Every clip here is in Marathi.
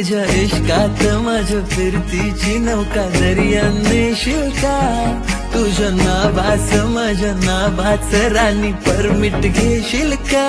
तुझ्या इश्कात माझ्या फिरतीची नौका दर्यात नेशील का? तुझ्या नावाच माझ्या नावाच राणी परमिट घेशील का?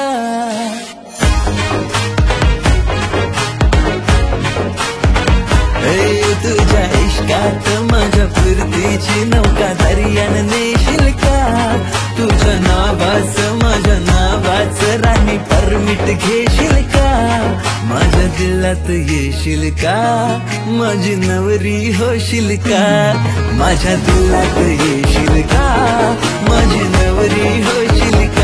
तुझ्या इश्कात माझ्या फिरतीची नौका दर्यात नेशील का? तुझ्या नावाच माझ्या नावाच राणी परमिट घेशील का? माझ्या दिलात येशील का? माझी नवरी होशील का? माझ्या दिलात येशील का? माझी नवरी होशील का?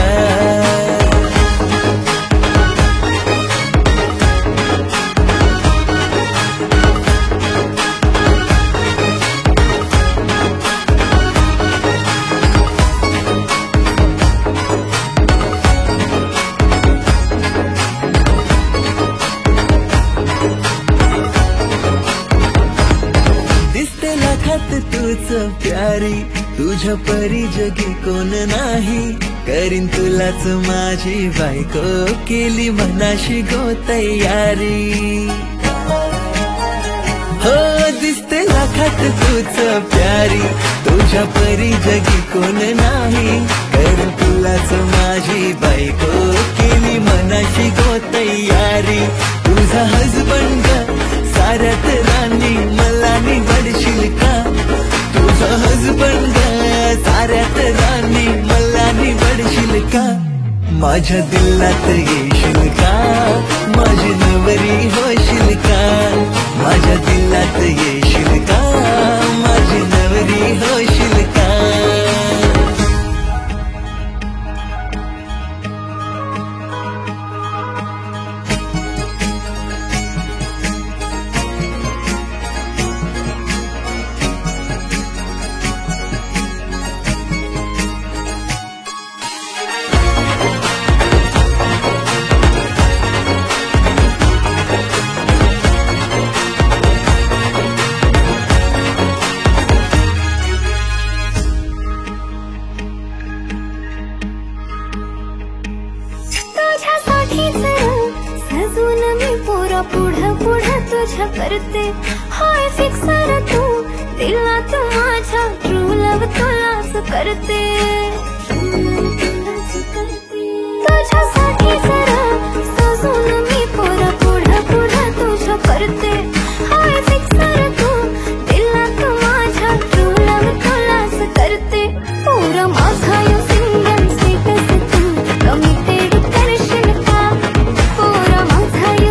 तूच प्यारी तुझ्या परी जगी कोण नाही, करीन तुलाच माझी बायको केली मनाशी गो तयारी. हो दिसते लाखात तूच प्यारी तुझ्या परी जगी कोण नाही, करीन तुलाच माझी बायको केली मनाशी गो तयारी. तुझा हजबंड साऱ्यात राणी मला निवडशील का? तुझा हजबंड साऱ्यात राणी मला निवडशील का? माझ्या दिलात येशील का? माझी नवरी होशील का? माझ्या दिलात येशील का? माझी नवरी होशील का? पुढं पुढं तुझ्या करते हाय फिक्सर तू दिलात माझ्या ट्रू लव तुलाच करते. तुझ्यासाठी जरा सजून मी पुढं पुढं तुझ्या करते हाय फिक्सर तू दिलात माझ्या ट्रू लव तुलाच करते. पुरा माझा यो सिंगल स्टेटस तू कमिटेड करशील का? पुरा माझा यो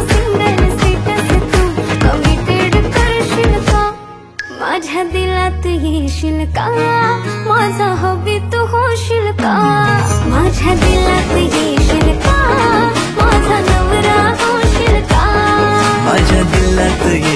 माझ्या दिलात येशील का? माझा हवी तू होशील का? माझ्या दिलात येशील का? माझा नवरा होशील का? माझ्या दिलात